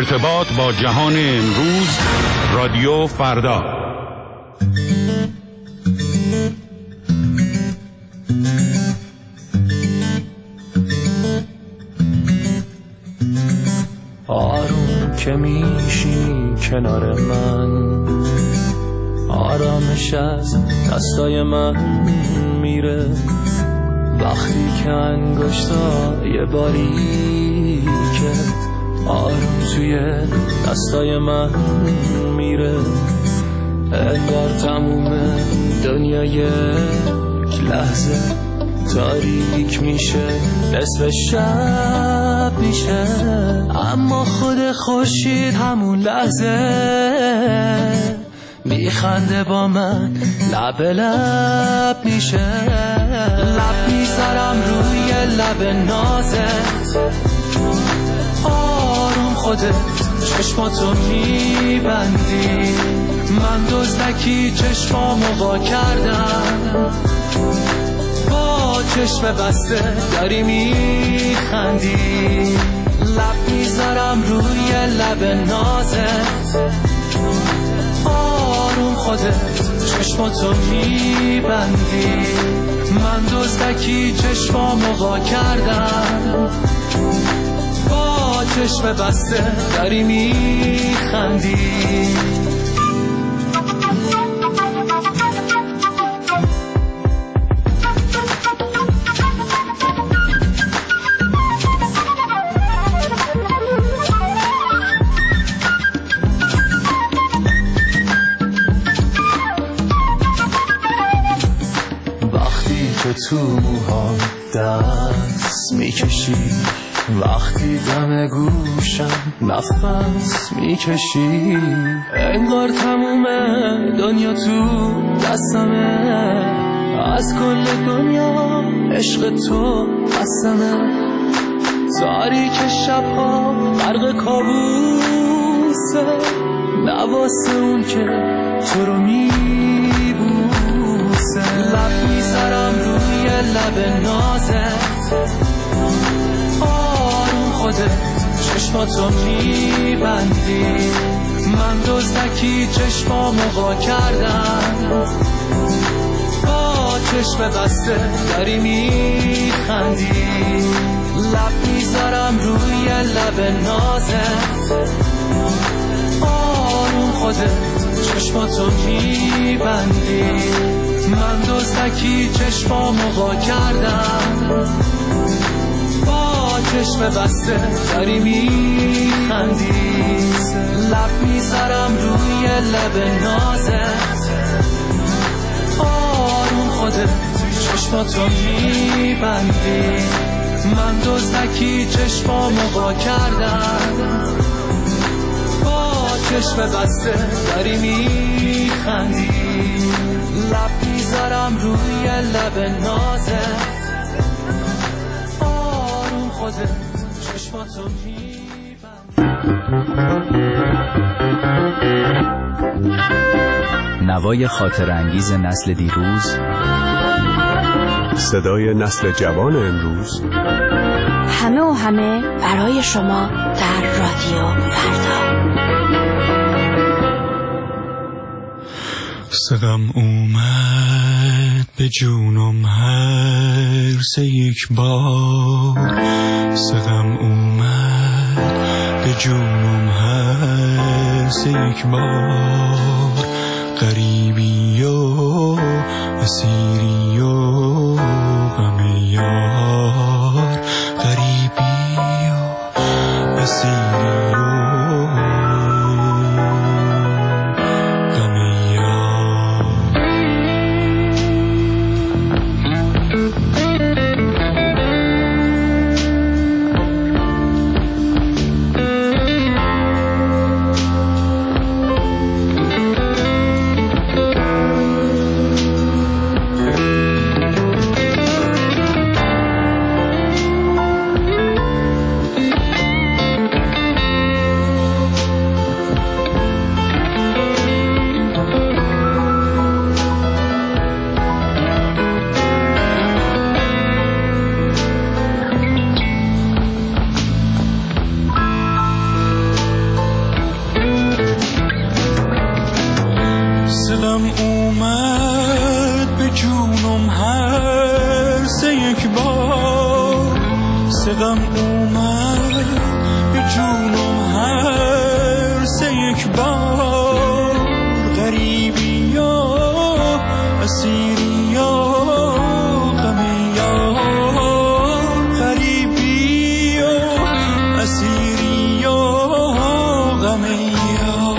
ارتباط با جهان امروز، رادیو فردا. آروم که میشینی کنار من، آرامش از دستای من میره. وقتی که انگشتای باریکت آروم توی دستای من میره، انگار تموم دنیا یک لحظه تاریک میشه، نصف شب میشه. اما خود خورشید همون لحظه میخنده با من، لب لب میشه. لب میذارم روی لب نازت، آروم خودت چشماتو میبندی. من دزدکی چشمامو وا کردم، با چشم بسته داری میخندی. لب میذارم روی لب نازت، آروم خودت چشماتو میبندی. من دزدکی چشمامو وا کردم، با چشم بسته داری میخندی. تو موهام دست میکشی، وقتی دم گوشم نفس میکشی، انگار تموم دنیا تو دستمه. از کل دنیا عشق تو قسمه. تاریک شبها غرق کابوسه، نواسه اون که تو رو میبوسه. لب میذارم روی لب نازت، آروم خودت چشماتو میبندی. من دزدکی چشمامو وا کردم، با چشم بسته داری میخندی. لب میذارم روی لب نازت، آروم خودت چشماتو میبندی. من دزدکی چشمامو وا کردم، با چشم بسته داری میخندی. لب میذارم روی لب نازت، آروم خودت چشماتو میبندی. من دزدکی چشمامو وا کردم، با چشم بسته داری میخندی. لب میذارم روی لب نازت، آروم خودت چشماتو میبندی. نوای خاطرانگیز نسل دیروز، صدای نسل جوان امروز، همه و همه برای شما در رادیو فردا. صدام اومد به جونم هر سه یک بار، صدام اومد به جونم هر سه یک بار. غریبی و اسیری و غم یار، غریبی و اسیری و غم یار. اومد به جونم هر سه یک بار، غریبی یا اسیری یا غمی یا، غریبی یا اسیری یا غمی یا.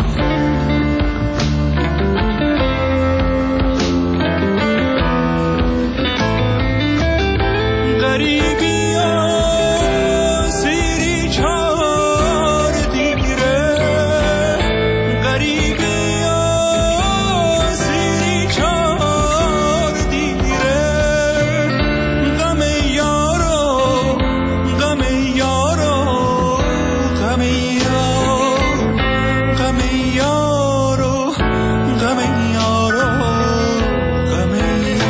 غریبی یا سیری چار دیگره، غریبی یا سیری چار دیگره، غم یارو غم یارو غم یارو غم یارو غم یارو غم یارو.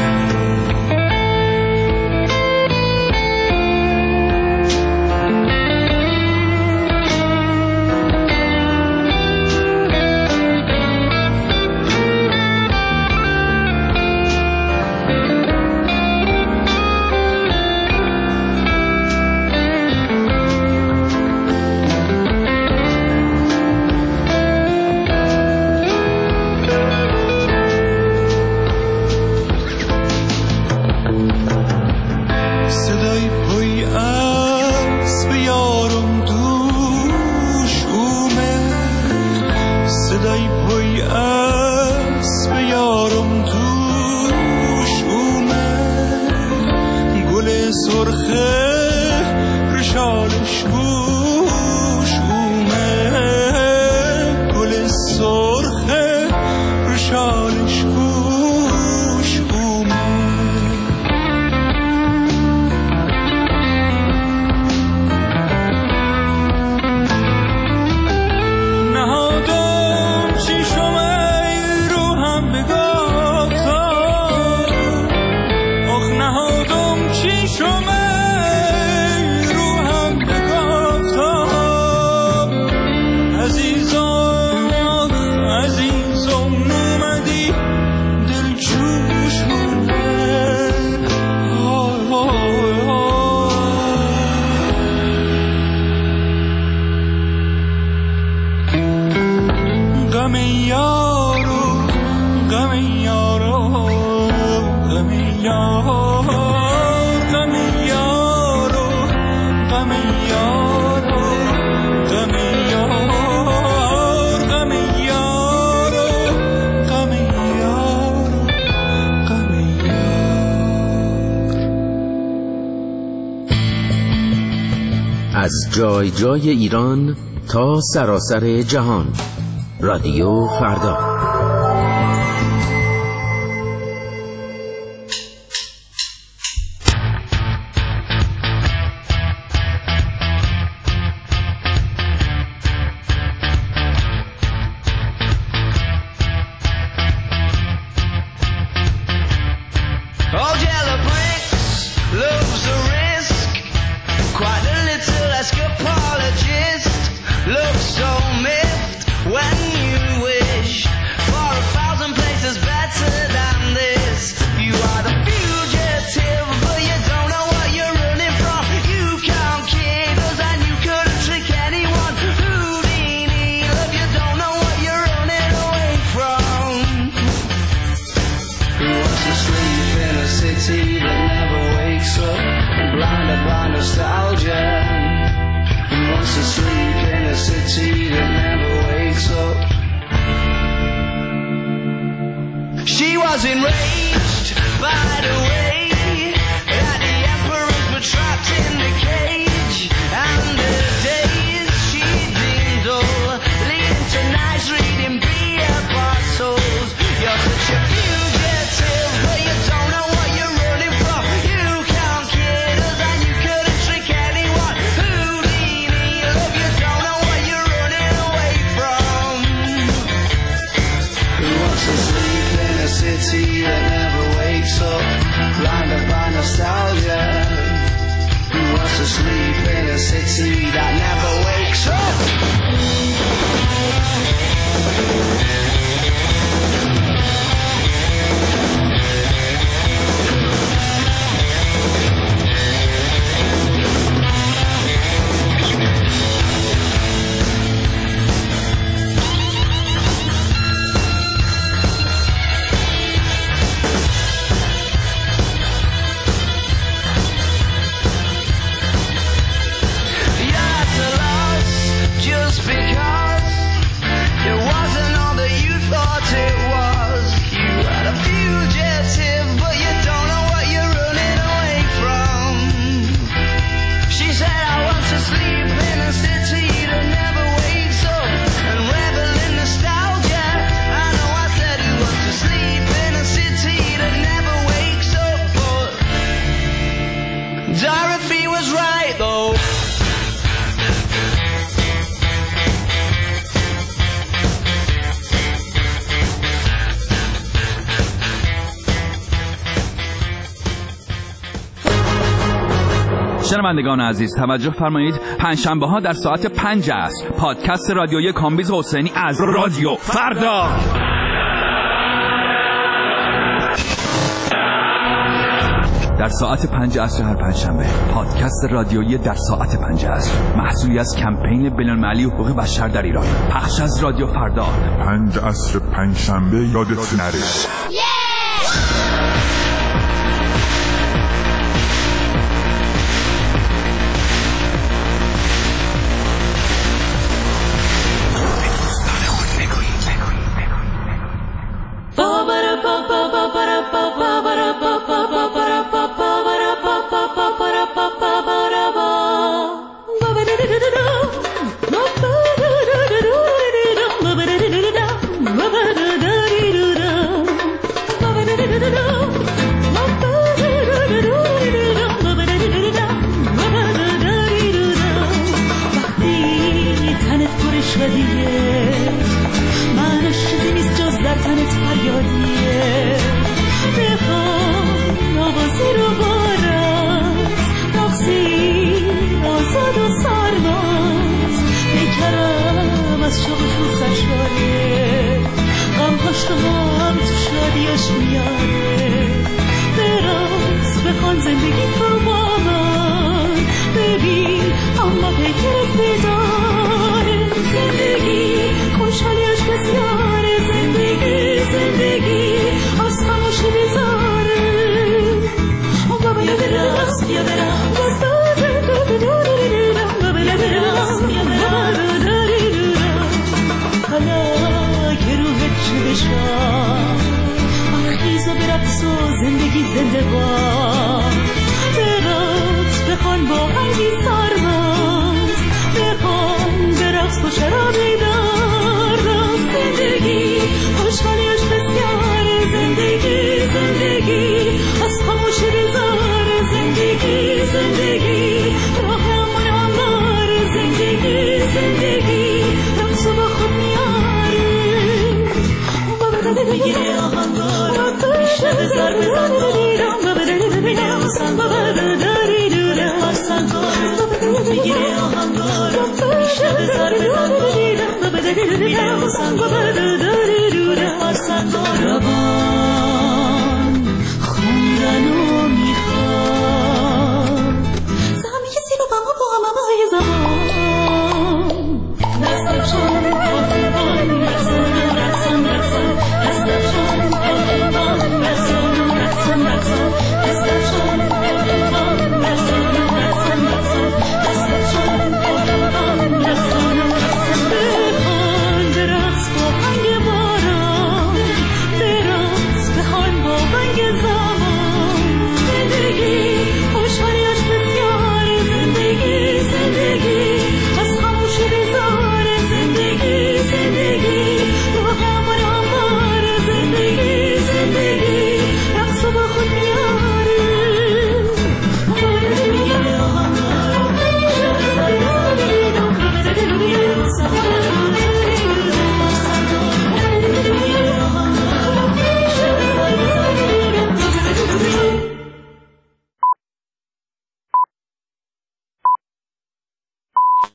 صدای پای اسب یارم دوش اومد، صدای پای اسب یارم دوش اومد، گل سرخه رشالش گوش اومد، گل سرخه رشالش گوش اومد. نهادم چشم رو هم بگفتم، آخ نهادم چشم رو هم بگفتم، عزیزم آخ عزیزم اومدی دل جوش اومد. غم یارو غم یارو غم یارو غم یارو غم یارو غم یارو غم یارو غم یارو غم یارو. از جای جای ایران تا سراسر جهان، رادیو فردا. All yellow bricks loves a risk, quite a little escapologist, looks so miffed when you wish for 1,000 places better than this. You are the fugitive, but you don't know what you're running from. You can't kid us and you couldn't trick anyone. Houdini, love, you don't know what you're running away from. Who wants to sleep in a city that never wakes up, blinded by nostalgia? Who wants to sleep in a city that never wakes up? She was enraged by the way that the emperors were trapped in the cage, and the days she deemed dull, leading to nights reading beer bottles. You're such a fugitive, but you don't know what you're running from. You can't kid us and you couldn't trick anyone. Houdini, love, you don't know what you're running away from. Who wants to sleep in a city that never wakes up? شنوندگان عزیز توجه فرمایید، پنجشنبه ها در ساعت 5 عصر پادکست رادیویی کامبیز حسینی از رادیو فردا. در ساعت 5 عصر هر پنجشنبه پادکست رادیویی در ساعت 5 عصر، محصولی از کمپین بین‌المللی حقوق بشر در ایران، پخش از رادیو فردا. 5 عصر پنجشنبه یادت نره. بزن